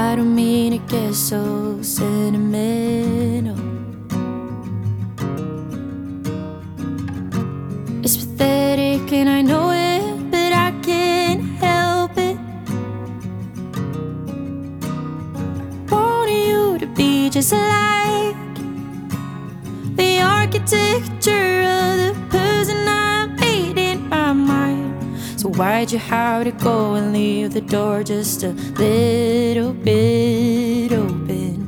I don't mean to get so sentimental. It's pathetic and I know it, but I can't help it. Want you to be just like the architecture of the person I made in my mind. So why'd you have to go and leave the door just a little bit open?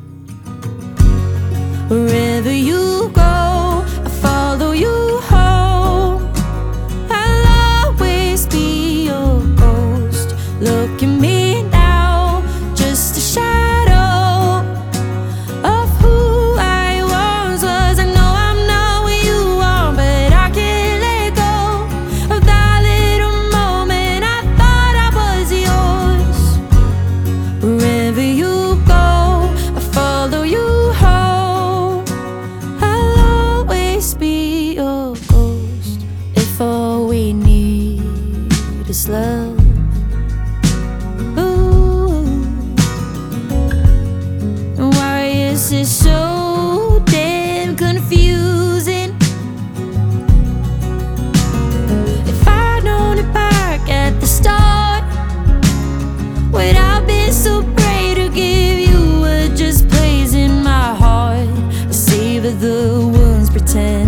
Wherever you go, I follow you home. I'll always be your ghost. Look at me now, just a shadow of who I once was. I know I'm not what you want, but I can't let go of that little moment I thought I was yours. Wherever you go, I follow you home. I'll always be your ghost. If all we need is love, why is it so damn confusing? If I'd known it back at the start, would I been so brave to give you what just plays in my heart? I savor the wounds, pretend